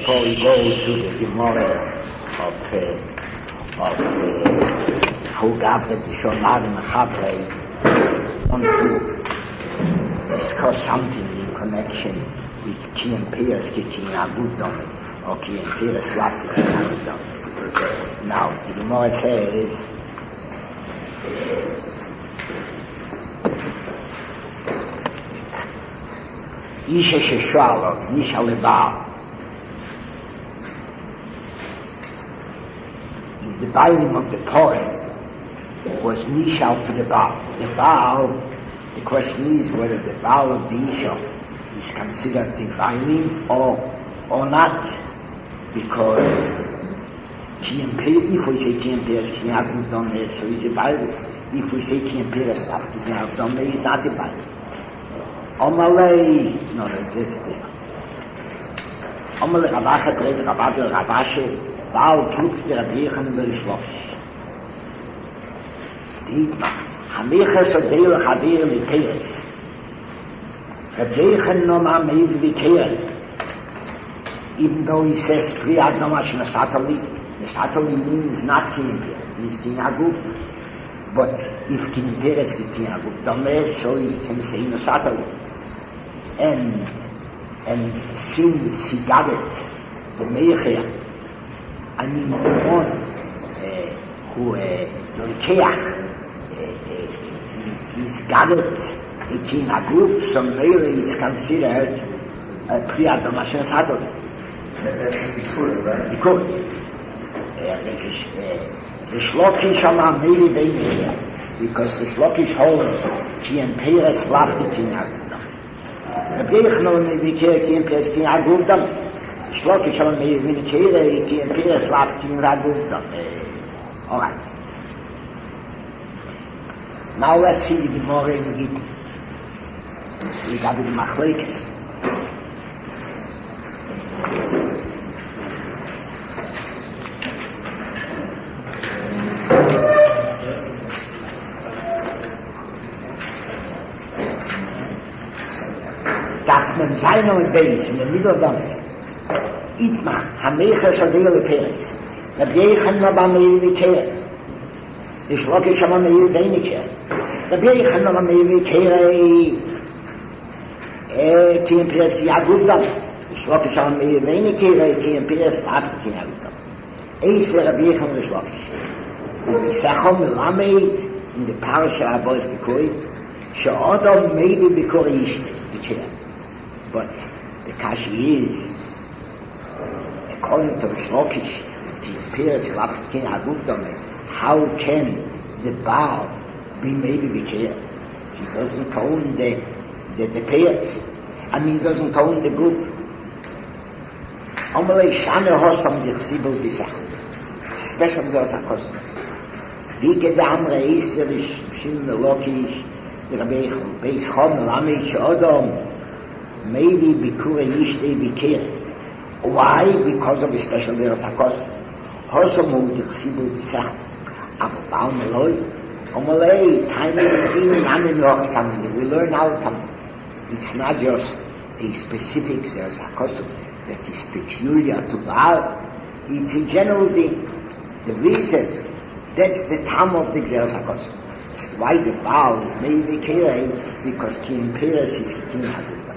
before we go to the Gemara of how Gavre the Shomar Mechavre, want to discuss something in connection with Kiyam Piras Kikin Agudon or Kiyam Piras Lati Kikin Agudon. Now, the Gemara says, Isha Sheshalov, Nisha Lebal. The binding of the poem was Nishal to the Baal. The Baal, the question is whether the Baal of the Isha is considered the binding or not, because if we say Kiyam Piras Kikin Agudon, so is a binding. If we say Kiyam Piras Lati Kikin Agudon, it's not a binding. Omalei, no, that's there. Omalei Rabacha Greit Rabadel Rabashe, Baal Kluk der Rabiechen über die Schloss. Steht man, Hameches Odele Chadir Likeres. Rabiechen no ma meiv Likeres. Even though he says, Priyad no ma Shnesatoli, Nesatoli means not Kiyam Piras, it means Kiyam Aguf. But if Kiyam Piras is Kiyam Aguf, so he can say Nesatoli. And since he got it, the Meicher, I mean the one who the Keach, he's got it in a group, so Meicher is considered a Priyad Mashen Sator. That's Bikur, right? Bikur. The Shlokish are maybe Meicher, because the Shlokish holds Kiyam Piras Lati Kikin Agudon. Rabiechen maybe Kiyam Piras Kikin Agudon. Shlokish on me when Kiyam Piras Lati Kikin Agudon. All right. Now let's see the Gemara in Gittin. We got the Machlekes. Zaino and Beis, in the middle of them, Itma, Hameches Odele Peres, Rabiechen no ba Meir Vikeir, the Shlokish no Meir Veiniker, Rabiechen no ba Meir Vikeir, Kiyam Piras Kikin Agudon, the Shlokish no Meir Veiniker, Kiyam Piras Lati Kikin Agudon. Eis ve Rabiechen the Shlokish. Misachom Melamed, in the parasha Abos Bikuri, She'odom maybe Bikuri Yishne, Vikeir. But the kashi is, according to Shlokish, Kiyam Piras Lati Kikin Agudon, how can the Baal be made to be care? He doesn't own the pairs. I mean, he doesn't own the group. Omelei Shane Hossam Dichsibel Bisach. It's a special Zosakos. Wie geht der andere Eisterisch, Shim Melokish, the Rabbeich, Beis Chom, Lamed Shodom, maybe Bikura Yishte Bikir. Why? Because of a special Zosakos. Hossam Dichsibel Bisach. Aber Baal Meloi, Omalei, we learn out from it's not just a specific Zerzakosu that is peculiar to Baal, it's a general thing. The reason, that's the time of the Zerzakosu. That's why the Baal is made Vikirei, because Kiyam Piras is Kikin Agudon.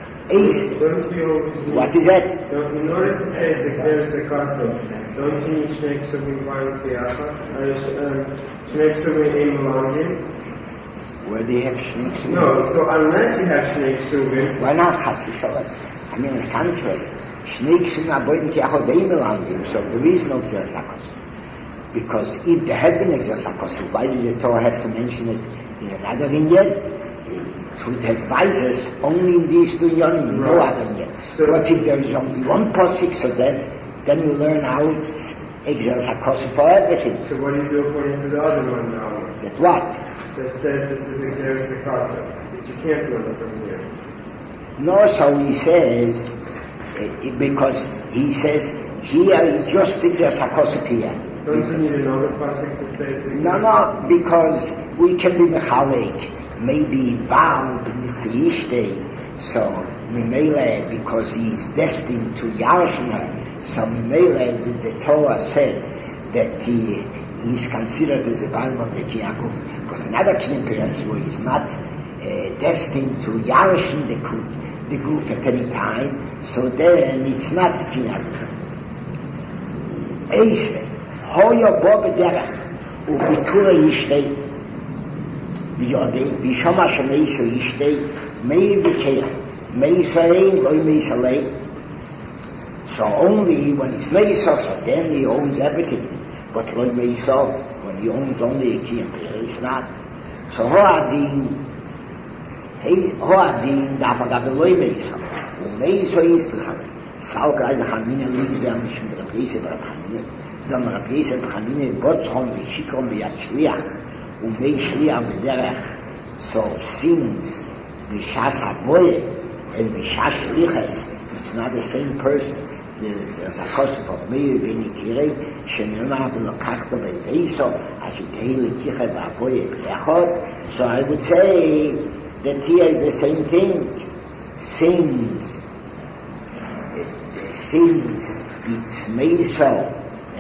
What is that? In order to say it's Zerzakosu, don't you need Shnei Ksuvim Baruch Yafa? Shnei Ksuvim Emulamdim? Where they have Shnei Ksuvim? No, so unless you have Shnei Ksuvim... Why not Chas v'Sholem? I mean, on the contrary. Shnei Ksuvim Abodim Kiachod Emulamdim, so there is no Zerzakosu. Because if there had been a Zerzakosu, why did the Torah have to mention it in another Inyan? It would advise us only in these two Yonim, no other Inyan. So, but if there is only one Posik, so then we learn out Zerzakosu for everything. So what do you do according to the other one now? That what? That says this is Zerzakosu, that you can't learn from here. No, so he says, because he says, here is just Zerzakosu here. Don't you need another pasuk to say it's No, because we can be mechalek. Maybe Baal b'nichse yishtei So, Mimele, because he is destined to Yarshin her, so Mimele, the Torah said that he is considered as a Baal of the Kiyakov. But another Kiyam Peres where he's not destined to Yarshin the goof at any time, so then it's not a Kiyakov. Eise, hoyo bo bederech, ubitura yishtei, bishama shemeiso yishtei, mei vikeir, meisa ein, loi meisa lei. So only when it's meisa, so then he owns everything. But loi meisa, when he owns only a kiyam peir, it's not. So hoadin, dafagabe loi meisa, meisa yistlechare. Sau gleich nach Hamine liegen sie am Mischen der Rabbeise bei Hamine. Dann Rabbeise bei Hamine Botschon wie Schikron wie Schliach und mei Schliach mit Derech. So since Bishas Haboye and Bishas Shliches, it's not the same person. There's a concept of mei beni kirei שנאמר ולקחת בביסו אשר תהי לקיחה והבויה ביחד. So I would say that here is the same thing. Since it's made so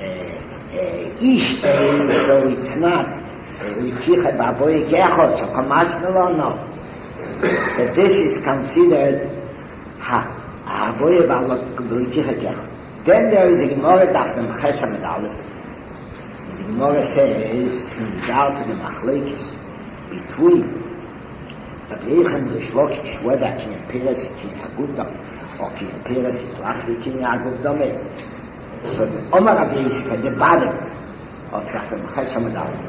Ishtei, so it's not Likicha Baboy Gechot, so Kamash no. But this is considered Haboy Likicha Gechot. Then there is a Gemara Dafim Chesam and Aleph. The Gemara says in regard to the Machlekes between Rabbi Yechon and Shlokish, whether Kinyan Peres, Kinyan Agudam, or Kinyan Peres is Lachli Kinyan Agudam. So the Omar Rabbi Yisrael at the bottom of Dafim Chesam and Aleph.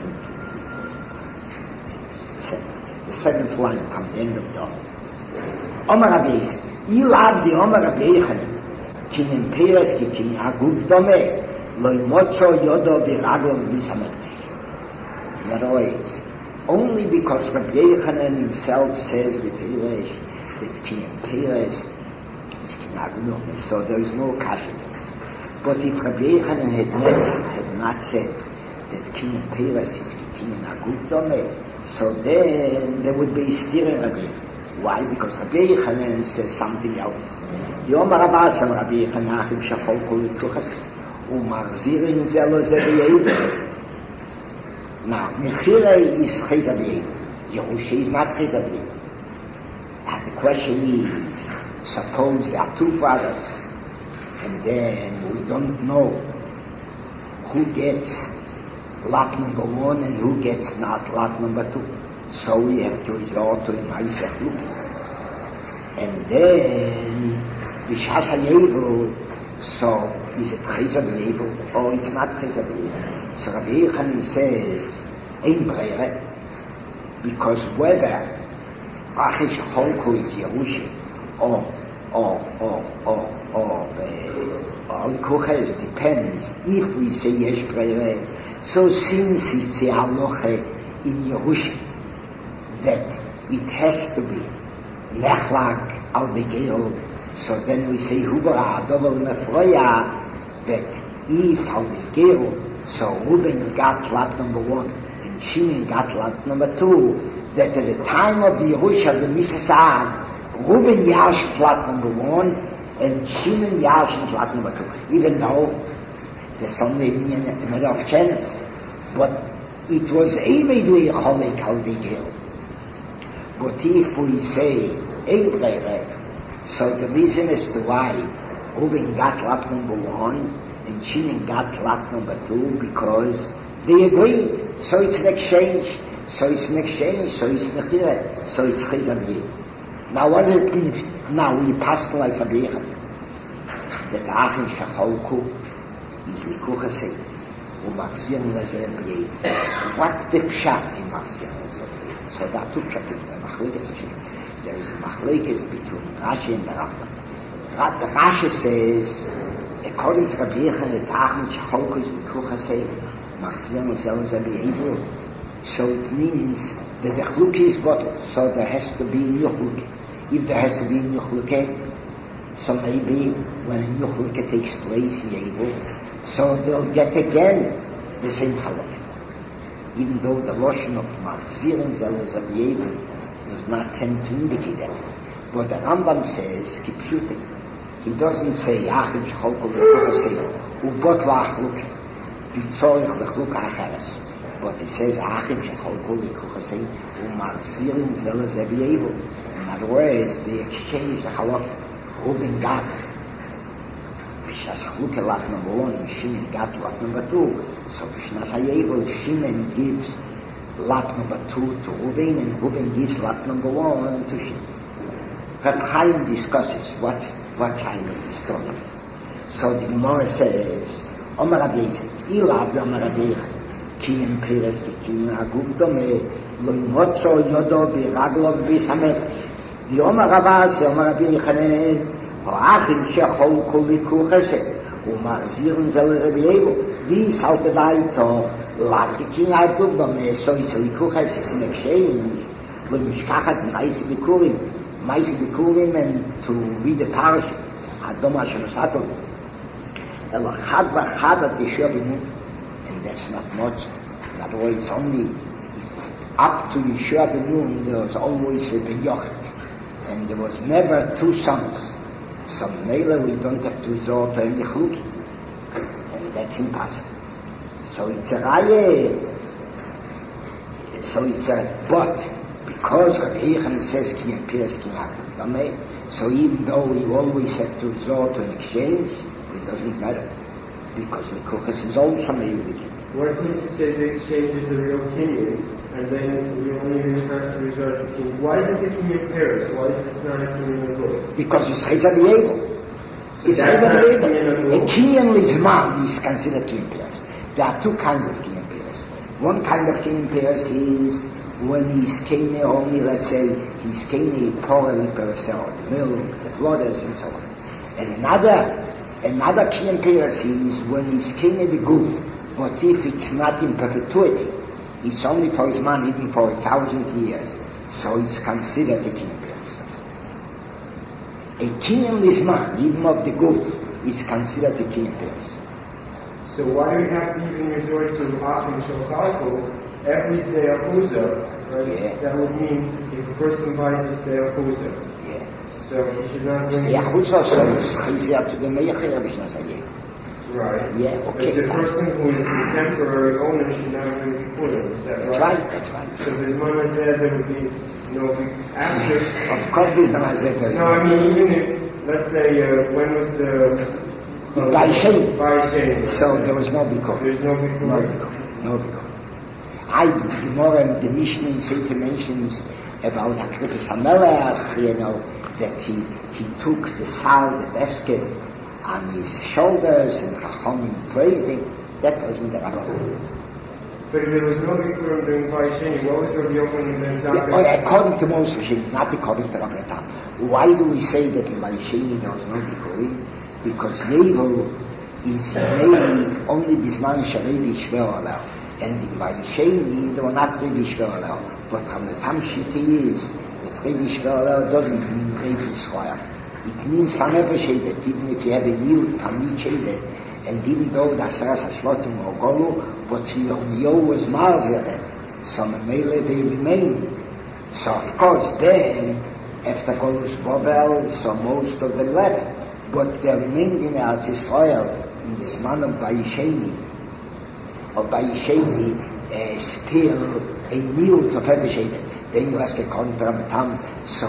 The seventh line from the end of the Omar Rabbi Yisrael. You love the Omar Rabbi Yechon. Kinyan Peres ki Kinyan Agudam. Lo Motzo Yodo Viraglo Visamet. In other words, only because Rabbi Yochanan himself says with English that Kinyan Peres is Kinyan Agudam, so there is no kasha. But if Rabbi Yochanan had not said that Kinyan Peres is Kinyan Agudam, so then there would be steering Rabbi. Why? Because Rabbi Yochanan says something else. Yom Rabasam Rabbi Yochanan Achim Shachol Kol Tuchas Umarzirin Zelo Zebiyeh. Now, Mechirei is Chezabiyeh. Yerusha is not Chezabiyeh. And the question is, suppose there are two brothers, and then we don't know who gets lot number one and who gets not lot number two. So we have to resort to Maisech Luki. And then, Bishas HaYevel, so is it Chezabiyeh or it's not Chezabiyeh? So Rabbi Yochanan says, Ein Breire, because whether Achish Cholko is Yerusha or Likuches depends if we say Yesh Breire. So since it's a halacha in Yerusha that it has to be Nechlak al Begeil, so then we say Hubara Adovel Mefroya, that if al Begeil, so Reuben got lot number one, and Shimon got lot number two, that at the time of the Yerusha of the Misasag, Reuben Yarshed lot number one, and Shimon Yarshed lot number two, even though there's only a matter of chance. But it was a Meidui Cholek al Digel. But if we say Ebrere, so the reason as to why Reuben got lot number one, and Shimon got lot number two, because they agreed. So it's an exchange. So it's Nechireh. So it's Chezabiyeh. Now what does it mean? Now we pass like Rabbi Yochanan that Achim Shacholku is Likuchasei Umachzir Lezebiyeh. What's the pshat in Machzir Lezebiyeh? So there are two pshatim. There is a machlekes between Rashi and the Rambam. The Rashi says, according to Rabbi Yochanan, that Achim Shacholku is Likuchasei Umachzir Lezebiyeh. So it means that the chluki is bottled. So there has to be nuchluke. If there has to be nuchluke, so maybe when a nuchluke takes place, so they'll get again the same halakha. Even though the lotion of Machzirin Zelazabiyevim does not tend to indicate that. But the Rambam says, Kipshute. He doesn't say, Achim shechol kol lekuchasei, ubot la'achluke, bitzorich lechluka acheres. But he says, Achim shechol kol lekuchasei, u'marzirim zelo ze b'yevu. In other words, they exchange the halakha. Ruben got, Bishas chluke lot number 1, Shimon got lot number 2. So Bishnas HaYevel, Shimon gives lot number 2 to Ruben, and Ruben gives lot number 1 to Shimon. Reb Chaim discusses what kind of the story. So the Gemara says, Omer Rav Yosef, Ilav Omer Rav Yosef, Kiyem Peres Kiyem Agub Dome, Lo Yimotzo Yodo B'Raglo B'Samet. The Omer Rav Asi, Omer Rav Yochanan, Ho'achim Shechol Kol Likhu Chesed, U'marzirin Zelo Ze B'Yevu. This out the Vaito, Lach Kiyem Agub Dome, so it's a Likhu Chesed in exchange. Lo Mishkachas Maisi B'Kurim. Maisi Bikurim, and to read the parasha, Adom Asher Sato, El Chad V'Chad at Yeshua B'Nun, and that's not much. In other words, only up to Yeshua B'Nun there was always a Ben Yochet, and there was never 2 sons. So Mele we don't have to resort to any chluki, and that's impossible. So it's a raya. So it's a but. Because Rabbi Yochanan says Kiyem Peres Kiyem Agub, so even though we always have to resort to an exchange, it doesn't matter. Because the Kuchas is also maybe. What if you say the exchange is the real Kiyem, and then we only have to resort to Kiyem? Why is it Kiyem Peres? Why is it not a Kiyem Agub? Because it's Chayza B'Yevel. It's Chayza B'Yevel. A Kiyem Lizman is considered Kiyem Peres. There are 2 kinds of Kiyem Peres. One kind of Kiyem Peres is when he's kene only, let's say, he's kene porel percel, milk, the blooders and so on. And another kiyem peres is when he's kene the goof, but if it's not in perpetuity, it's only for his man even for 1,000 years, so it's considered a kiyem peres. A kiyem lisman, even of the goof, is considered a kiyem peres. So why do we have to even resort to Achim Shochalko? Every Sdei Achuzah, right? Yeah. That would mean if a person buys a Sdei Achuzah. Yeah. So he should not bring... Sdei Achuzah, so it's chayzer to the Meicher, Bishnas HaYevel. Right. Yeah, okay. But the person who is the temporary owner should not bring Bikurim. Is that right? That's right. So Bisman Hazeh, there would be after... Of course Bisman Hazeh. No, I mean, even if, let's say, when was the... By Shem. So there was no Bikurim. There's no Bikurim. No Bikurim. The Gemara and the Mishnah in Sefer mentions about Akripus HaMelech, that he took the sal, the basket, on his shoulders, and Chachamim praised him. That wasn't the Rabbi. But if there was no Bikurim during Vaisheni, what was Rabbi Yochanan ben Zakkai? According to Moshe Sheni, not according to Rabbi Tam. Why do we say that in Vaisheni there was no Bikurim? Because Yevel is made only Bisman Sharevi Shver Aleh. And in Vaisheni, they were not Revi Shver Aleh. But from the Tamshit is that Revi Shver Aleh doesn't mean Revi Shver. It means from every Shevet, even if you have a yield from each Shevet, and even though the Asaras HaShvatim or Golu, but Yirmiyahu was Marzeret, so Mele they remained. So of course then, after Golus Babel, so most of them left. But they remained in Eretz Yisrael in this man of Vaisheni. Of Vaisheni, still a yield of every Shevet. The English contra Matam,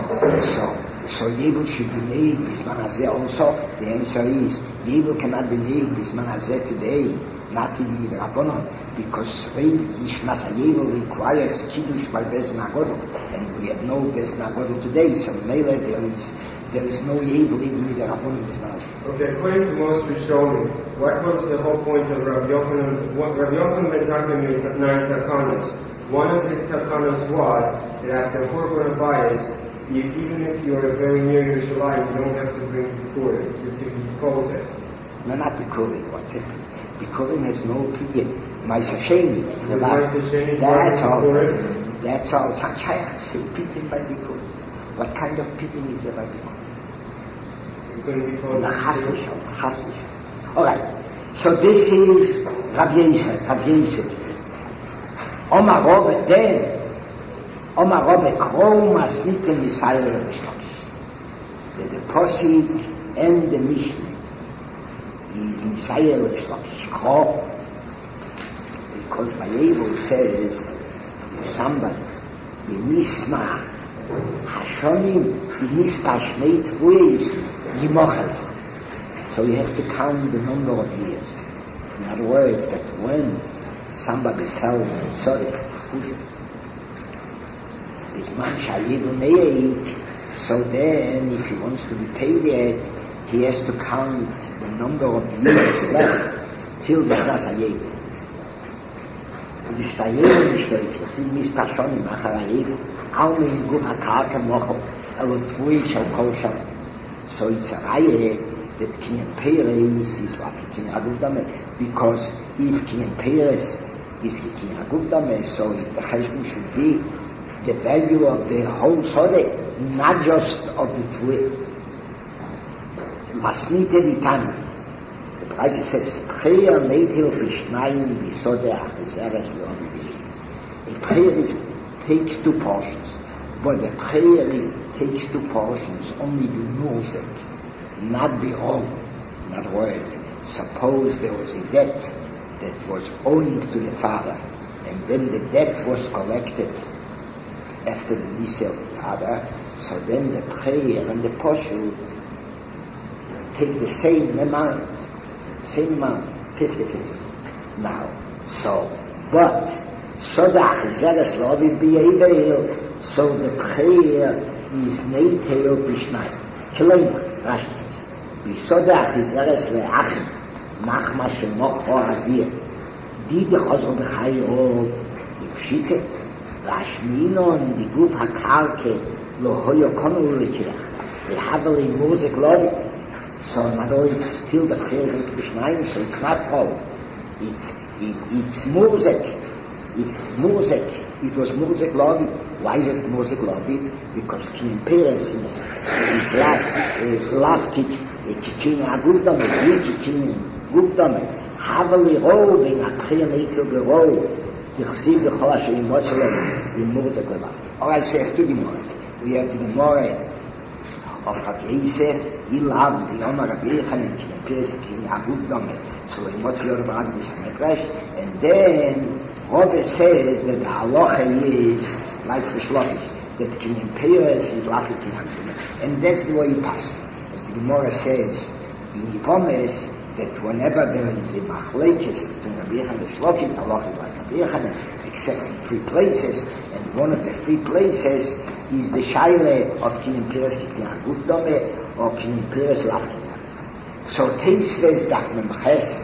so Yevel should be made Bisman Hazeh also. The answer is Yevel cannot be made Bisman Hazeh today, not even with Rabbanon, because Yishnas HaYevel requires Kiddush by Bezin HaGodol, and we have no Bezin HaGodol today, so Mele there is no Yevel even with the Rabbanon Bisman Hazeh. Okay, according to Moshe Shoni, what was the whole point of Rabbi Yochanan? Rabbi Yochanan ben Zakkai made 9 takanos. One of his takanos was that after Korban Abayis, even if you are very near Yerushalayim, you don't have to bring Bikurim. You can be called it. No, not Bikurim. Bikurim has no pidyon. Ma'aser Sheni. That's all. That's all. It's not shayach to say pidyon by Bikurim. What kind of pidyon is there by Bikurim? You couldn't be called Chas. All right. So this is Rabbi Yosef. Omar Robert then. Omar Robert Krom as Nitem Yisrael Rishlosh. Posik and the Mishnah is Messiah Shko, because Bible says if somebody Misma Hashonim Mispa Shnei Tvuis Yimochelach. So you have to count the number of years. In other words, that when somebody sells a tzaddik, so then if he wants to be paid yet, he has to count the number of years left till the Shnas HaYevim. Und die Shnas HaYevim nicht deutlich, das sind Mispar Shonim, Achar HaYevim, Alme in Guf HaKarka Mochel, Elo Tvui Shal Kol Shal. So it's a Reihe that Kinyan Peres is like Kinyan Aguvdame, because if Kinyan Peres is Kinyan Aguvdame, so the Cheshbon should be the value of the whole Sodeh, not just of the Tvui. Masnite Ditan. The Price says, Prayer Metel Bishnayim Bisodeh Achizeres Le'ovivi. A prayer takes two portions, but the prayer takes two portions, only the music, not be all. In other words, suppose there was a debt that was owing to the father, and then the debt was collected after the Nisa of the father, so then the prayer and the poshut take the same amount, 50-50. Now, so, but, so the Achizeres Le'ovivi, so the prayer is Neiteo Bishnai. Kilema, Rashi says, Bisoda Achizeres Le'achim, Machma Shemocho Avir, Di Dechozro B'chayo Ipshite, Rashminon Di Guf HaKarke Lohoyo Konu Lekirach, Lehaveli Mosek Lovi. So in other words, still the prayer is Bishnayim, so it's not all. It's Mosek. It's Mosek. It was Mosek Lovi. Why is it Mosek Lovi? Because Kinyan Peres is Lavtik, Kinyan Aguvdame, Kinyan Aguvdame, Havali Rov, in a prayer Neitel Berov, Tichsiv B'chol Hashem Motzalem, in Mosek Lovi. All I say, to Gemara. We have the Gemara of Rabbi Yisef, he loved the Omar Rabbi Yechanan, Kinyan Peres, Kinyan Aguvdame, so in Motzalem Rabbi Yisef, and then Robert says that the halacha is like the Shlokish, that Kinyan Peres is like Kinyan Aguvdame, and that's the way you pass. As the Gemara says in Yivomes, that whenever there is a machlekes between Rabbi Yechanan and Shlokish, the halacha is like Rabbi Yechanan, except in 3 places, and one of the 3 places is the shaile of Kinyan Peres Kinyan Aguvdame or Kinyan Peres like Kinyan Aguvdame. So Teisves Daf Memches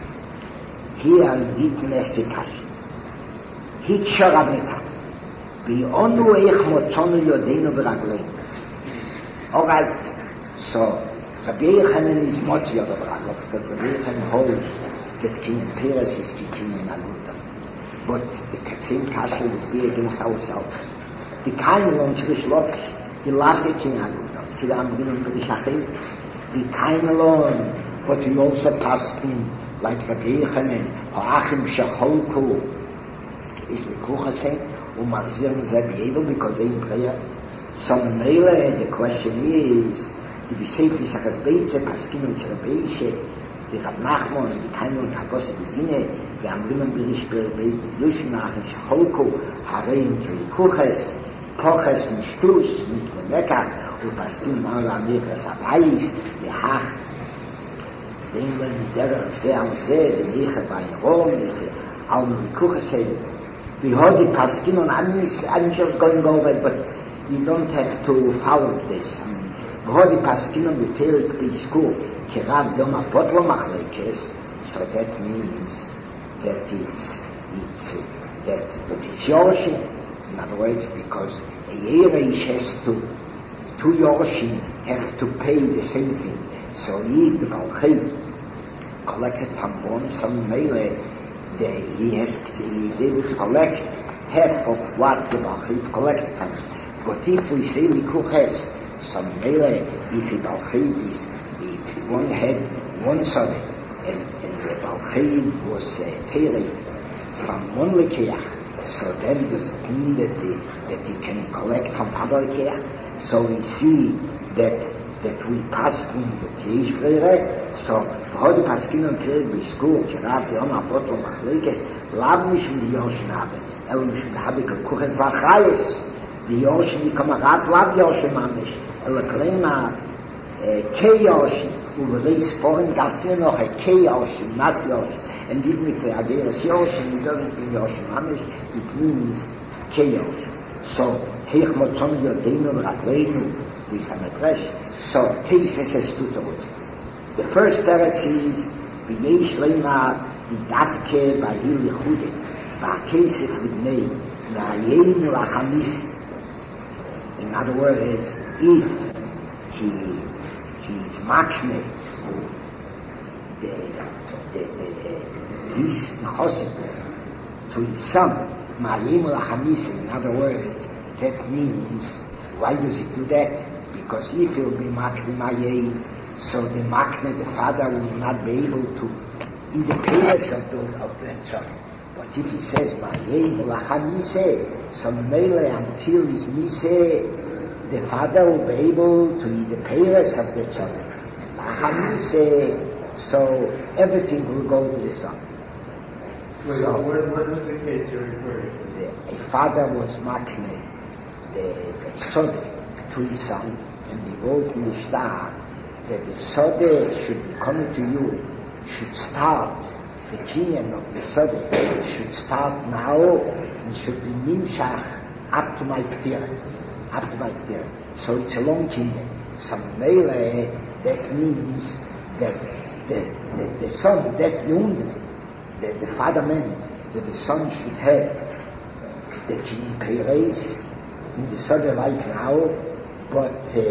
here Ditnes Sekash. Hitcher Abnetam. Bi'onu eich motzonu yodeinu v'ragleinu. All right, so Rabbi Yechanan is motz yodo v'ragleinu, because Rabbi Yechanan holds that Kinyan Peres is Kinyan Aguvdame. But the Katzin Kasha would be against ourselves. The Kain Lon Shrish Lokish, the Lafke Kinyan Aguvdame, the Amrim B'Rishachim, the Kain Lon, but he also passed in like Rabbi Yechanan, Ha'achim Shacholku, is the Kuchase, Umarzir Zabiyedo, because they in prayer. So Mele, the question is, the Bisei Pisachas Beitze, Paskinu Kirabeishe, the Rav Nachman, the Kainun Takos Bidine, the Amriman Birish Beis Bidushinach, and Shacholku, Harein Kuches, Poches, Nishtus, Nikmeka, Upaskinu Mala Amir Sabais, the Hach, the England, the Derech, Zeh, the Niche, Bain Rom, the Alma Kuchase, we heard the Paskin on I'm just going over it, but you don't have to follow this. I mean, we heard the Paskin on the Terik Pisku, Kirav Doma Potlo Machlekes, so that means that it's Yorshin. In other words, because a Yereish has to, 2 Yorshin have to pay the same thing. So he, the Balchei, collected from one, some Mele, he is able to collect half of what the Balchit collected from him. But if we say Likuches, some Mele, if the Balchit is, if one had one son, and the Balchit was Terei from one Lekeach, so then does it mean that he can collect from other Lekeach? So we see that that we pass in the Teish Brere, so how the Paskin on Kirk by school, Kirab, the Oma Bottle Machlekes, Lab Mishim the Yoshin Habe, El Mishim the Habik, Kuchet Bachayes, the Yoshin, the Kamarat, Lab Yoshin Mamish, El Klema, K Yoshin, who release foreign Gassin noch a K Yoshin, not Yoshin, and even if they are there as Yoshin, it doesn't mean Yoshin Mamish, it means K Yoshin. So, Heich Motzon Yodeinu, Ratleinu, this Hamedrash, so Teis Veses Tutorot. The first teretz is V'yesh Leima V'davke B'hil Yechude V'akesef L'bnei V'ayenu L'chamis. In other words, if he's makne his chosim to his son V'ayenu L'chamis. In other words, that means, why does he do that? Because if he'll be makne Mayein, so the makne, the father, will not be able to eat the parents of that son. But if he says, Ma'yei Lachamise, so Mele, until his Mise, the father will be able to eat the parents of that son. Lachamise, so everything will go to the son. Wait, so, what was the case you're referring to? A father was makne, the son, to his son, and they wrote in the Mishnah that the Sode should be coming to you, should start, the kinyan of the Sode should start now and should be nimshach up to my Ptira. So it's a long kinyan. So Mele, that means that the son, that's the undne, the father meant that the son should have the kinyan Peres in the Sode right now, but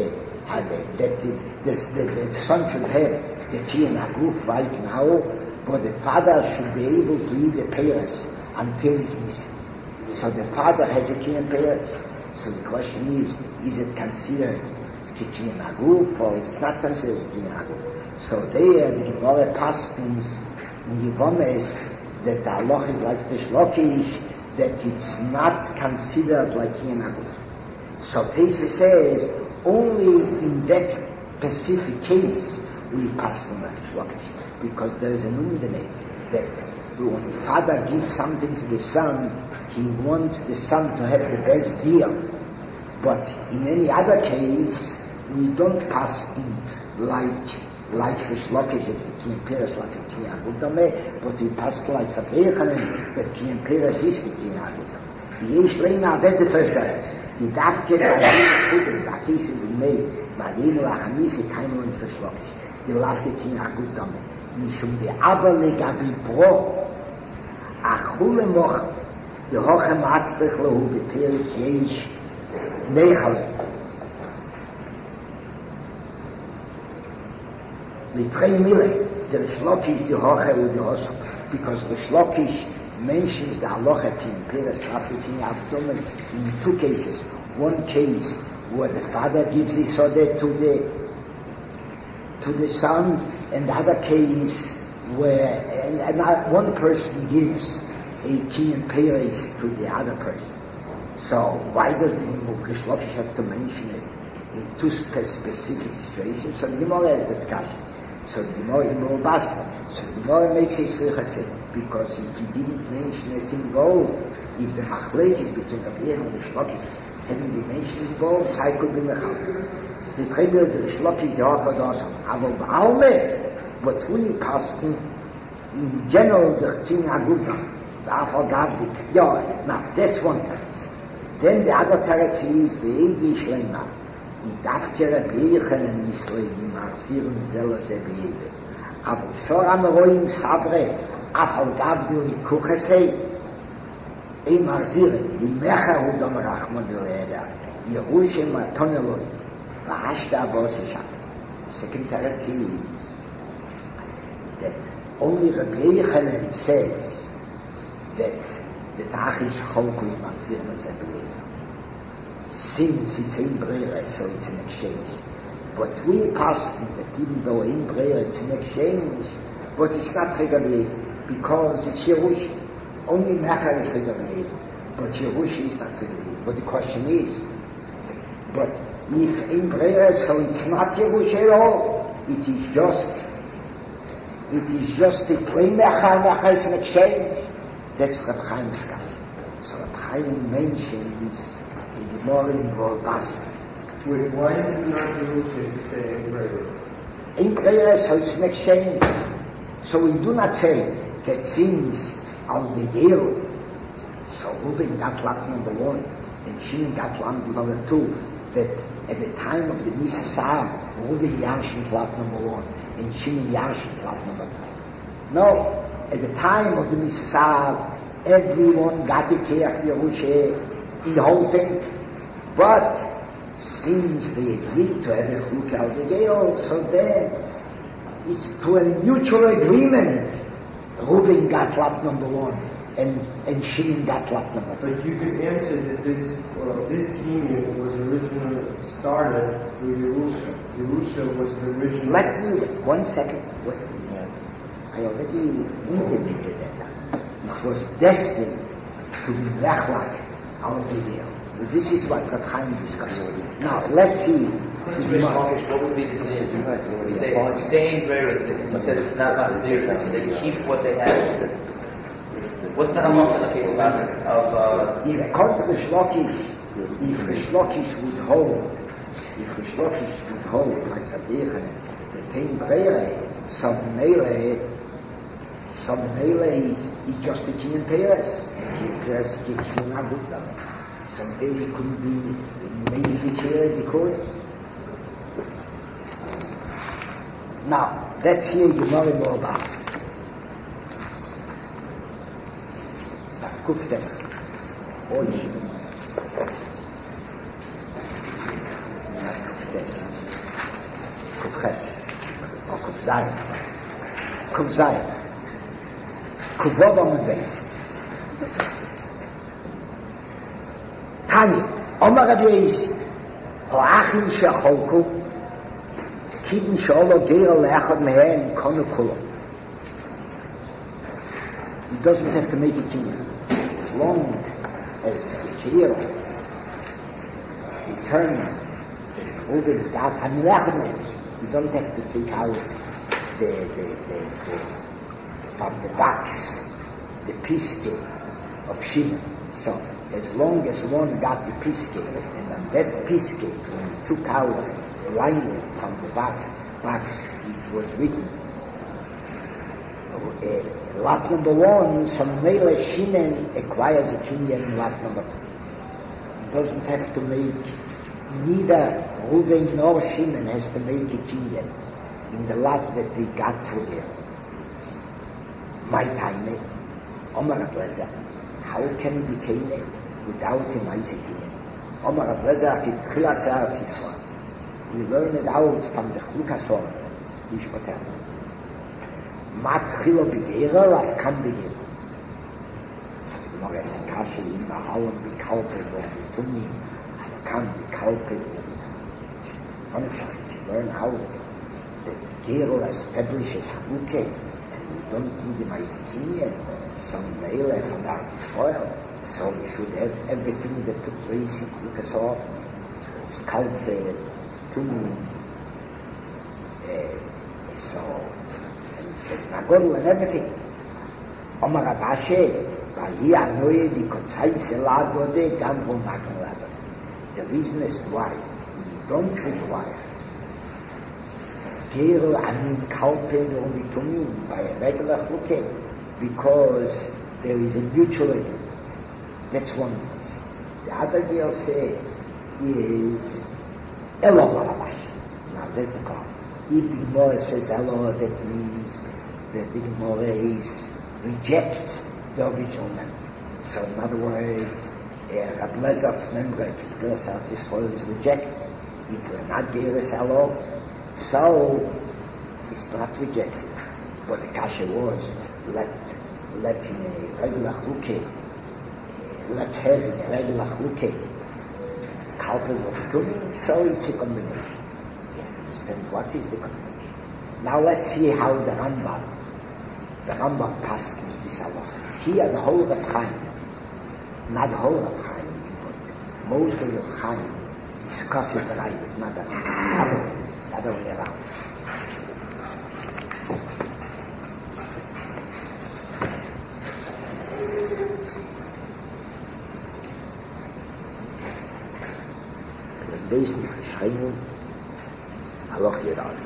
that the son should have the Kiyan Aguf right now, but the father should be able to eat the Peres until he's missing. So the father has a Kiyan Peres. So the question is it considered Kiyan Aguf or is it not considered Kiyan Aguf? So there the Gemara Paskins in Yevomes that the halach is like Rish Lakish, that it's not considered like Kiyan Aguf. So Pesach says only in that specific case we pass from a Shlokish, because there is an undene that when the father gives something to the son, he wants the son to have the best deal. But in any other case, we don't pass in like Shlokish that Kiyan Peres like a Kiyan Agudame, but we pass like Chabechanen that Kiyan Peres is Kiyan Agudame. Yesh Leina, that's the first time. Die Davke bei Hüden, da hieß in den May, Marino Lachamise, kein Moment für Schlokisch. Die Lavke Kiyan Agudame. Nicht die Abele Gabi Bro, Achule Moch, die Hoche Matzbech Lohu, Beperik Yesh, Nechale. Mit drei Mille, der Schlokisch, die Hoche und die Hosse. Because the Schlokisch mentions the halacha Kiyan Peres after Kiyan Agudame in two cases. One case where the father gives the sode to the son, and the other case where one person gives a Kiyan Peres to the other person. So why does the Rish Lakish have to mention it in two specific situations? So the Gemara has that question. So the Gemara in Basa. So the Gemara makes a slichaseh, because if he didn't mention it in both, if the machlekes between Rabbi Yehuda and the Shlokish hadn't been mentioned in both, I could be mechal. The Trebel of the Shlokish, the Ochad Osam, Aval Ba'alme, but we pass in general the Kiyan Agudam, the Afal Gabdik. Yeah, now that's one teretz. Then the other teretz is the Eigi Shlema. Davke Rabbi Yechanan Yisraelim Arzirim Zela Zebiyede. Aber shor am roim sabre afal gabdu nikuchesei im Arzirim di mecher hu dam rachman leda Yerushem atoneloi v'hashta bosesha. Second teretz is that only Rabbi Yechanan says that the Tachish Cholku is Arzirim Zebiyede. Since it's in Brera, so it's an exchange. But we pass that even though in Brera it's an exchange, but it's not Chizabiyeh, because it's Yerush. Only Mecher is Chizabiyeh, but Yerush is not Chizabiyeh. But the question is, but If in prayer, so it's not Yerusha at all. It is just a plain mecha is an exchange. That's Reb Chaim's guy. So Reb Chaim mentions the Gemara in Volbasta. Why is it not Yerusha to say in prayer? In prayer, so it's an exchange. So we do not say that since al Begel, so Reuben got lot number 1 and Shimon got lot number 2, that at the time of the Misasar, Reuben Yarshin lot number 1 and Shimon Yarshin lot number 2. No, at the time of the Misasar, everyone got a Keach Yerusha in the whole thing. But since they agreed to have a Chluk al Begel, so then it's to a mutual agreement. Reuben got lot number 1 and Shimon got lot number 2. But you could answer that this kinyan was originally started with Yerusha. Yerusha was the original. Let me, 1 second, wait a minute. I already intimated that. It was destined to be Lechlak al Begel. This is what Reb Chaim discussed. Now, let's see. What would be the decision? We say in prayer that you said it's not serious, so they keep what they have. What's the halach in the case of if according to Rish Lakish, if Rish Lakish would hold, like Rabbi Yochanan, the Tein Prayer, some Meile is just a Kinyan Peres. Kinyan Agutta. Some Meile could be maybe the because. Now, let's hear Gemara in Volbasta. Kuftes. Oy. Kuftes. Kufches. Or Kufzayin. Kufzayin. Kuvov on the base. Tanya. Omar Rabbi Yisi. Ho'achin shecholku. Kidden sholo geir le'achad mehen konu kulo. He doesn't have to make a kinyan. As long as the Kira determined that Reuben got Hamilachim, you don't have to take out the from the box the piske of Shimon. So as long as one got the piske, and on that piske, when he took out the line from the box, it was written lot number 1, some Mele Shimon acquires a kinyan in lot number 2. He doesn't have to make, neither Reuben nor Shimon has to make a kinyan in the lot that they got for them. My time, Omar Ablaza, how can it be kinyan without a Maisa kinyan? Omar Ablaza, Kitchila Sar Siswa. We learn it out from the Chlukasor, Ishvatel. Matchilo Begera, Lat Kam Begera. So the Gemara has a kasha in Mahalam Bekalpe Tumi, Lat Kam Bekalpe Tumi. Unfortunately, you learn out that Gero establishes Chluke, and you don't need the Maizikinian, some Mele from Arctic foil, so you should have everything that took place in Chlukasor, Skalpe, Tumi, so. It's Magorul and everything. Omar Abashe, Vahi Anoye, Bikotzai Seladode, Gambo Makalaba. The reason is why we don't require Gerel Amin Kalpen only to mean by a regular Chluke, because there is a mutual agreement. That's one thing. The other girl say is Elo Balabash. Now there's the problem. If the Gemara says Elo, that means that the Gemara rejects the original member. So in other words, Rab Lezer's member, Kitchila Sar Yisrael, is rejected. If we're not Geras Elo, so it's not rejected. But the kasha was, let in a regular chluke, let's have in a regular chluke, kalpel v'tumin, so it's a combination. You have to understand what is the combination. Now let's see how the Rambam paskins this halacha. Here the whole Reb Chaim, not the whole Reb Chaim, but most of Reb Chaim discuss it right, not the other way around. Deze verschijnen, halach je daar.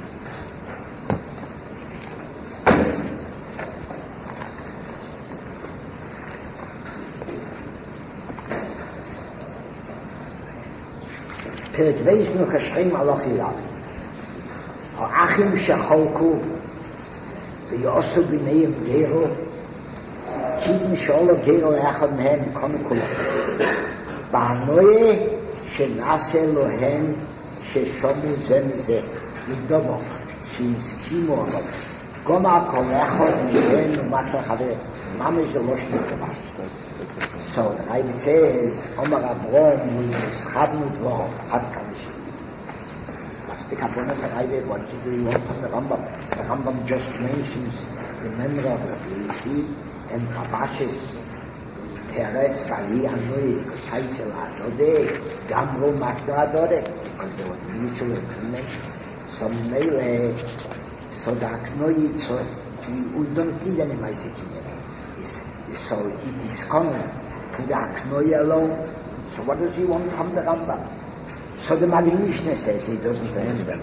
פרק וייס נו חשכים הלוך ידע. האחים שחולקו ויעשו ביניהם גרו, קידן שאולו גרו אחד מהם קונו כולו. בענויה שנעשה להם ששומו זה מזה, לדובו, שהסכימו אותו. גם הכל אחד מהם ומטר חבר, ממש זה לא שנקרש. So the Rebbe says, Omar Avrom will describe it well, Ad Kamishi. What's the Kabbalah of the Rebbe? What do you want from the Rambam? The Rambam just mentions the memory of Rabbi Yisi and Rabash's Teretz Bali Anui, Shaisel Adode, Gamro Makta Adode, because there was a mutual agreement. So Mele, so the Aknoi, so we don't need any Maisikim. So it is common to the Aknoi alone. So what does he want from the Rambam? So the Maggid Mishneh says he doesn't understand.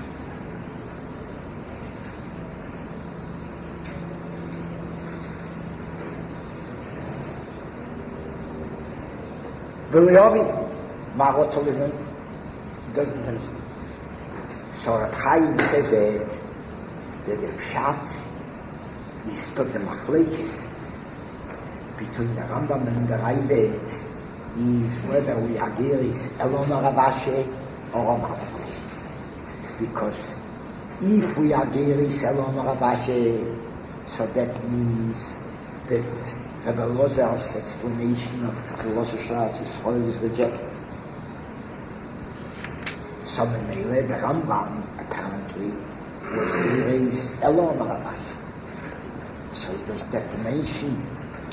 V'le'ovid, ma'arot olivin, he doesn't understand. So Reb Chaim says that the Pshat is to the Machlekes between the Rambam and the Rebbe is whether we agree is Elon Ravashe or Omar Ravashe. Because if we agree is Elon Ravashe, so that means that Rebbe Lozer's explanation of Philosophy Sh'Yisrael is rejected. So Mele, the Rambam apparently was is Elon Ravashe. So it does that mention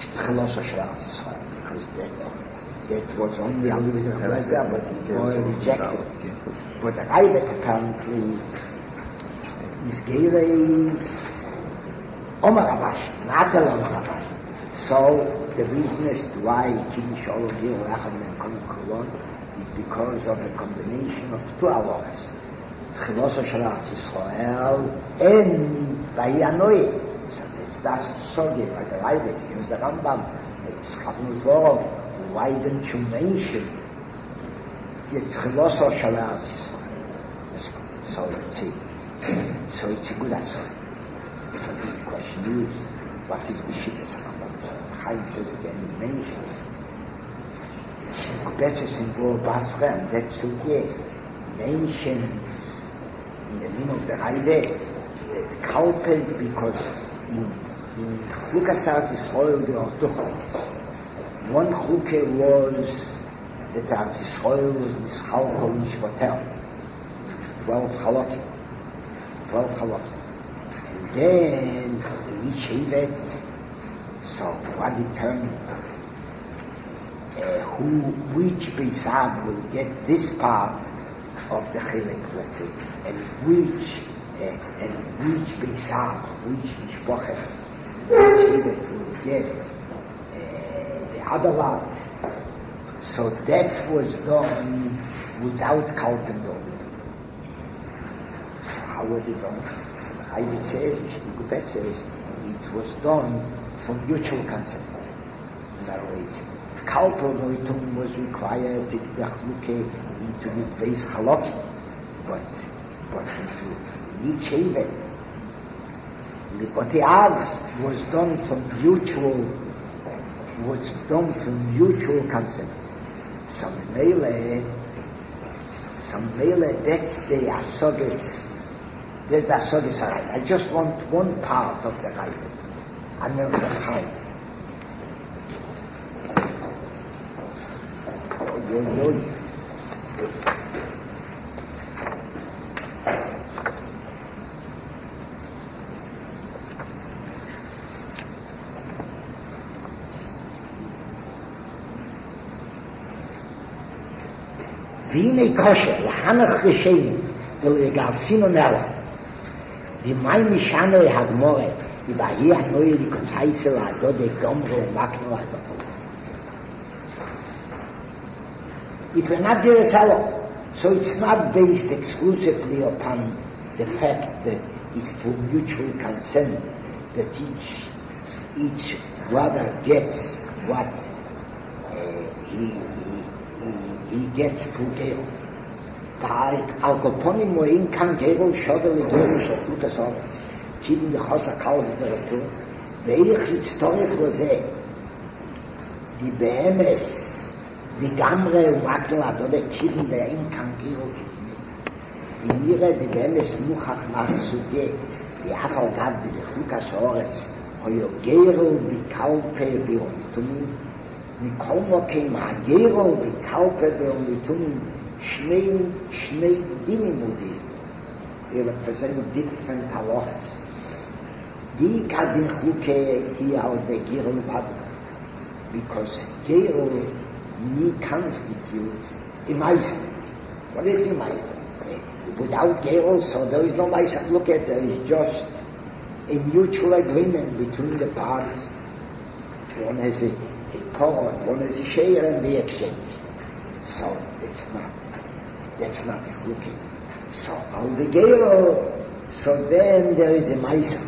because that was only a little bit of pleasure, but it was rejected. But the Rebbe apparently is Gereis Omar Rabash, not Elon Rabash. So the reason as to why Kidin Shalom Gil Lacham and Kohen Kolon is because of a combination of two halachas, Tchiloso Shalach Yisrael and Bahi Anoi. That's Sogi by the Rebbe, because the Rambam, it's Chavnut Vorov, why didn't you mention the Tchiloso Shalach Yisrael? So let's see. So it's a good answer. So the question is, what is the Shittas Rambam? So Chaim says again, he mentions Betzes in Bo Basra, and that's okay, mentions in the name of the Rebbe that Kalpel, because in Chlukas Eretz Yisrael there are two chlukas. One chluke was that Eretz Yisrael was Mischal Kol Yishvotel, 12 halakim. And then the Yichevet, so what determined which Beisav will get this part of the chilek, let's say, and which Beisav, which Mishpochet, which will get the other lot. So that was done without Kalpendor. So how was it done? So the Rebbe says, Mishnah says, it was done for mutual consent. In other words, Kalpendor was required to get the chluke into Mikveis Chaloki, but into Yichevet. Lipoteav was done for mutual consent. Some mele, that's the Asogis. There's the Asogis. I just want one part of the Rebbe. I'm not the Chaim. והנה כושר, לחנך רשעים, ולגרסינו נראה. דמי משנה הגמורה, ובהי הנוי לקוצייסה לעדודי גומרו ומקנו לעדודו. If you're not Jerusalem, so it's not based exclusively upon the fact that it's through mutual consent that each brother gets what he gets through Gero. Al Koponim Moin kan Gero Shovel Gero Shafut Asoretz. Kiben de Chosa Kal Literatur. Veich Yitztorich Lozeh. Die BMS לגמרי ומקל הדודה קיבן דעים כאן גירו כתנית. אם נראה דבאמס מוכח מהסוגיה ויחל גב בדחוק השאורץ היו גירו בקלפה בירומיתונים מכל מוקים הגירו בקלפה בירומיתונים שני דינים מודיזם represent different halachas. Die kadin chuke hier out the גירו לבד because גירו constitutes a Maisa. What is the Maisa? Without Gero, so there is no Maisa. Look at there is just a mutual agreement between the parties. One has a power, one has a share and the exchange. So that's not a Chuki. So all the Gero, so then there is a Maisa.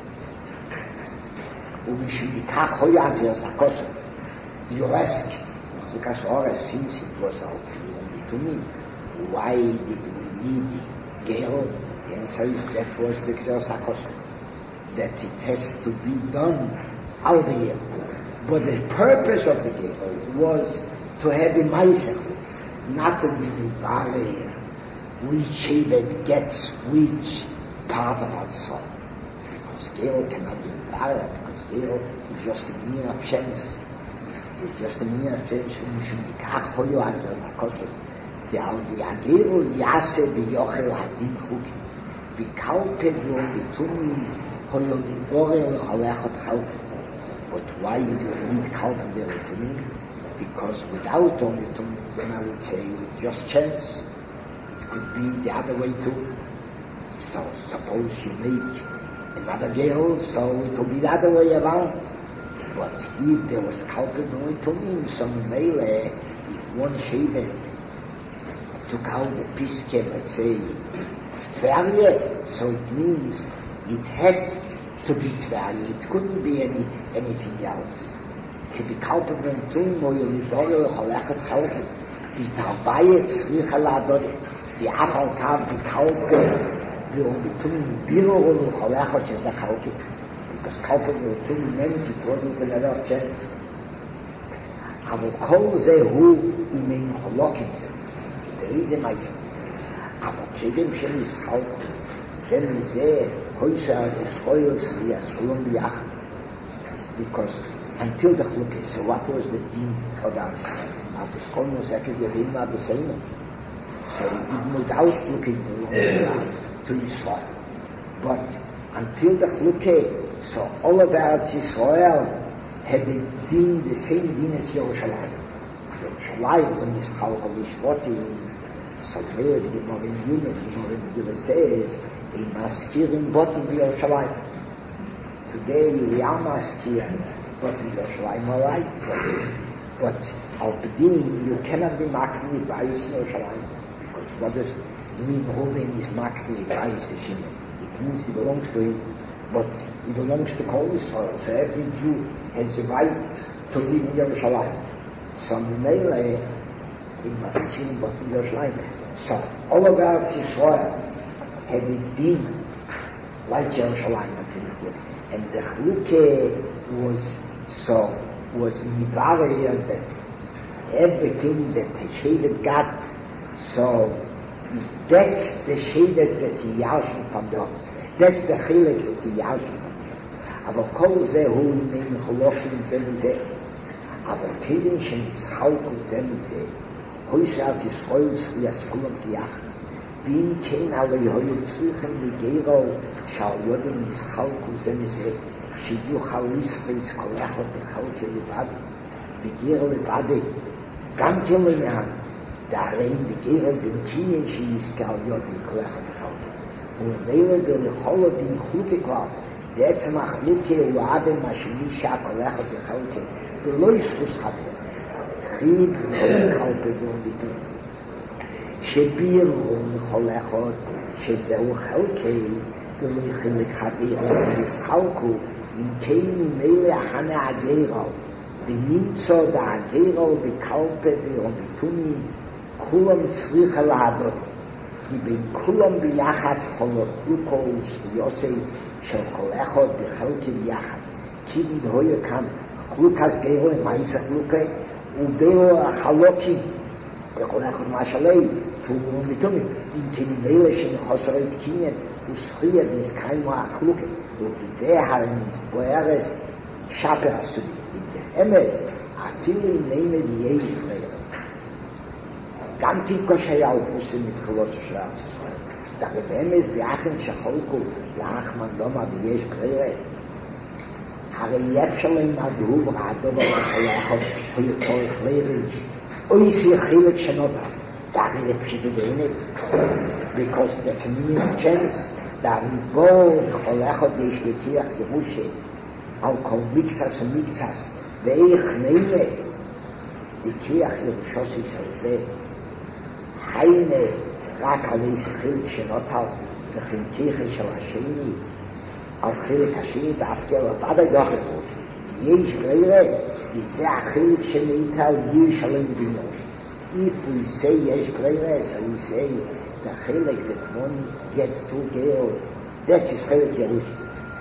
You ask, because Ora, since it was our to me, why did we need Gero? The answer is that was the Xeosakos, that it has to be done all the year. But the purpose of the Gero was to have a Maisa, not to be Vare, which Shevet gets which part of our soul. Because Gero cannot be Vare, because Gero is just a meaning of chance. It's just a meaning of change משום כך הויו אגזרס הכוסו דעל דיאגרו יעשה ביוחל הדין חוקי בקלפת וביטונים הויו לבורר לחולכות חלקי. But why do you need kalpet וביטונים? Because without ביטונים then I would say it's just chance. It could be the other way too. So suppose you make another girl, so it will be the other way around. But if there was kalpet v'mitumim, so mele, if one shevet took out the piske, let's say, of Tverje, so it means it had to be Tverje. It couldn't be anything else. It could be kalpet v'mitumim, or you livoryo lecholachet chalket, v'tarbayet tzricha la'adode, v'afal kav v'kalpet v'mitumim, biro lecholachet sheza chalket. Because kalpet v'mitumim meant it wasn't another chance. אבל כל זה הוא אם אין חולוקים זה. there is a Maisa. אבל כדם שנשחק זה מזה הוישה את ישראל ויסכולם ביחד. Because until the Chluke, so what was the deen of us? As the Schol Moseke Yedin are the same. So even without looking to Israel. But until the Chluke, so all of Eretz Yisrael had the deen, the same deen as Yerushalayim. Yerushalayim, when this Chalkal Ishvoti, so there the Gemara in Gemara says, a maskirin bottom Yerushalayim. Today we are maskirin bottom Yerushalayim, all right, but al-B'din, you cannot be makni b'ayis Yerushalayim, because what does mean Reuven is makni b'ayis Shimon? It means he belongs to him, but he belongs to Kol Yisrael, so every Jew has the right to live in Yerushalayim. So Mele in Maskin, but in Yerushalayim. So all of Eretz Yisrael had a deen like Yerushalayim until the Chluke. And the Chluke was Nivarei that everything that the Shevet got, so if that's the Shevet that he yashin from the that's the Chilek that he yashin from the אבל כל זה הוא מן חלוקים זה מזה. אבל כיוון שנשחלקו זה מזה, הוא שארת ישראל ויסכולם כיחד. ואם כן עלי היו צריכים לגרו שעל יודם נשחלקו זה מזה, שיוכל לספייס כל אחד בחלקי לבד, בגיר לבד, גם כן לעניין, והרי בגרל בין קניין שיזכר יודי כוח המחלקה. וממילא דלכל דין חלוקה כבר, בעצם החלוקה הוא האדם השני שהכוח המחלקה, ולא יספוס חבר. תחיל וחלקה ביטוי. שבירו לכל אחד, שזהו חלקי, ולא חלק חבר, נסחלקו, אם כן ממילא החנה הגרל, ונמצא דהגרל בקלפה והומיתומים, כולם צריכה להדות, כי בין כולם ביחד חלוקו וסטיוסי של כל אחד בחלקים יחד. כי נדהויה כאן חלוקס גרל, מה יצא חלוקה? ובאו החלוקים, בכל אחד משלי, והומיתומים, אם תנמלה שנחוסר את קניין, וסחיה נזכיימו החלוקה, ובזה הרנסבוארס שפר הסודי. אמס, אפילו נמד יש ברירה. גם תיקוש היה אופוסים מתחילוס של ארץ ישראל. דרך באמס באחן שחולקו לאחמן דומה ויש ברירה. הרי אפשר להם הדהוב רעדו בכל אחד הוא צורך ליריש. אוי חילק שנותה. דרך זה פשיט דיינת. because that's a meaning of chance. דרך בו בכל אחד יש לקיח ירושה. על כל מיקסס ומיקסס. ואיך נהנה לקיח ירושוסי של זה היינה רק על איזה חילק שנוטל וחינתיחה של השני על חילק השני בהפקרות עד הידוחת יש ברירה וזה החילק שנהיטל ישלם בינוש if we say יש ברירה so we say the חילק that one gets two girls that's his חילק ירושי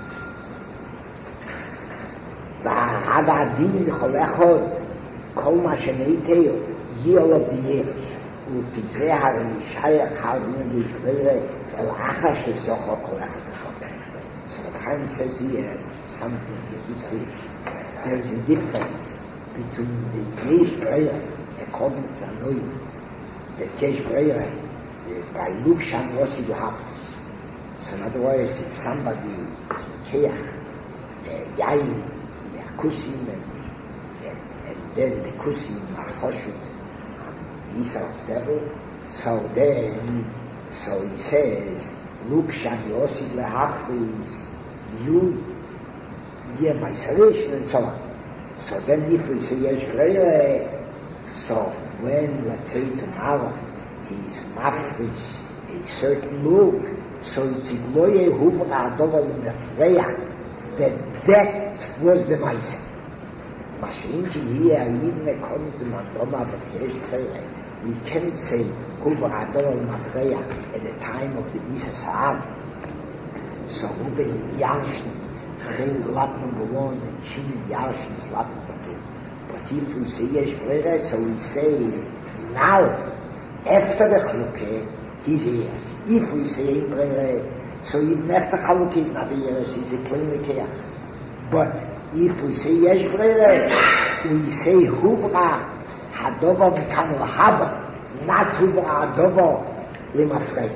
והדין לכל אחד, כל מה שנהייתו, יהיה לו דיירש. ותזה הרמישייך הרדין להתברר אל אחר שזוכר כל אחד אחד. So the Chaim says here something between. There is a difference between the Yesh Breyer, according to Anoi, that Yesh Breyer, by Luke Shan Rossi Hafiz. So in other words, if somebody is Keach, Yain, Kusim and then the Kusim are Choshut Isa of devil so he says Luke Shan Yossi Lehafriz you hear my salvation and so on so then if we say Yesh Breyer so when let's say tomorrow he's mafrish a certain look so it's Igloye Huvra Adoval Nefreya that was the mice. Mashinki here, even according to Mandoma, we can't say Huber Adol Matreya at the time of the Misa Sahab. So Hube Yarshin, Chen Lat number 1, and Shimi Yarshin is Lat number 2. But if we say Yesh Brera, so we say now, after the Chaluke, he's a Yesh. If we say Brera, so even after Chaluke is not a Yesh, he's a plain Lekeach. But if we say Yesh Brera, we say Huvra Hadova V'kan Lahaba, not Huvra Hadova Limafrei.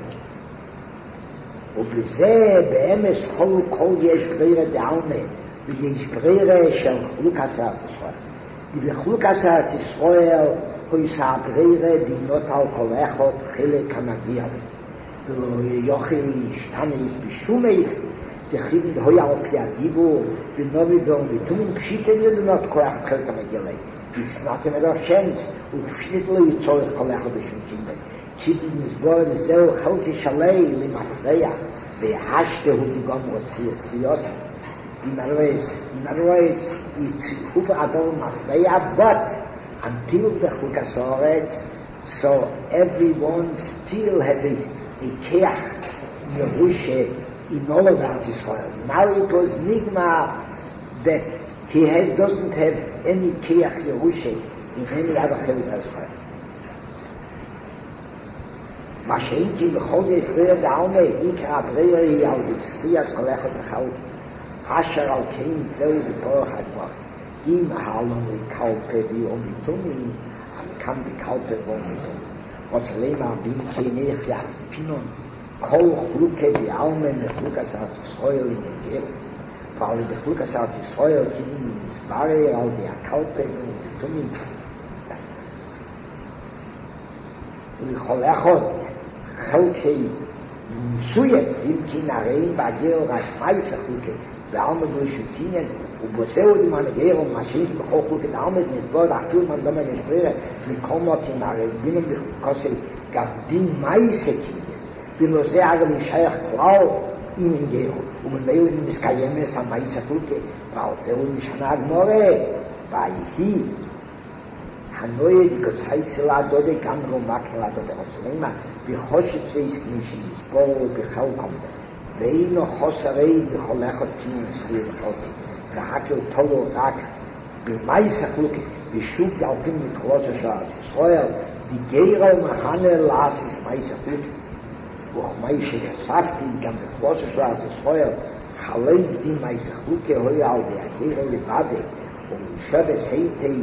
ובזה באמס כל יש ברירה דעלמה, ויש ברירה של חלוקת ארץ ישראל. ובחלוקת ארץ ישראל הוא ישא ברירה דינות על כל אחד חלק המגיע לו. ולא יוכל להשתנס בשום איפה, דחיד הויה על פי הדיבור, ונובי ואומיתום פשיט את זה לנות כוח חלק המגיע לו. יסנתם את השנץ, ופשיט לא יצורך כל אחד בשום קיבל. כי נסבור לזהו חלקי שלי למפריע, והשתהו בגום זכויות. In other words, it's Huber Adol Mafreya, but until the Chukas Haaretz, so everyone still had a Keach Yerusha in all of Eretz Yisrael. Now it was Nigma that he doesn't have any Keach Yerusha in any other Chelik Yisrael. מה שאין כי בכל יש בריר דעלמה, עיקר הבריר היא על דסחייה סכולכת בחלק. אשר על כן זהו בפורח הדבר. אם העלון לקלפה ואומיתומים, המקם בקלפה ואומיתומים. רוצה בין כנך יחפינון, כל חלוקה בעלמה מחלוקת ארץ ישראל למגר. ועל בחלוקת ארץ ישראל כאילו נסברה על די הקלפה ואומיתומים. ולכל אחד חלקי מסוים, אם כי נראים בהגר רק מייסה חלקי, בעלמד רשותינן, ובוסהו דמן גר ומשאים כי בכל חלקי דעלמד נסבור דחפיר מן דומה ישברה, מכל מוקים הרבים בחלקוסי גם דין מייסה קינן, ולא זה הרי להישייך כלל אם גרו, וממילא מסקיימס המייסה חלקי, ועל זהו משנה הגמורה, ויהי הנויד קוצאי סלה דודה גם רומק לדודה רצלמה בחושת זיס מישן סבור בחלקום ואינו חוסרי בכל אחד פנים סביב בחלקי והקל תולו רק במאי סחלוק בשוק דלפים מתחלוס השער ישראל דיגרה ומהנה לאסיס מאי סחלוק וכמי שחשפתי גם בחלוס השער ישראל חלק די מאי סחלוק הוי על דהגרה לבדה ומשבס היטי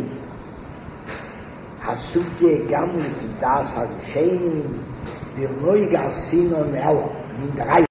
הסוגיה גם לתדעס הראשונים דלוי גרסינו נאו מן דרי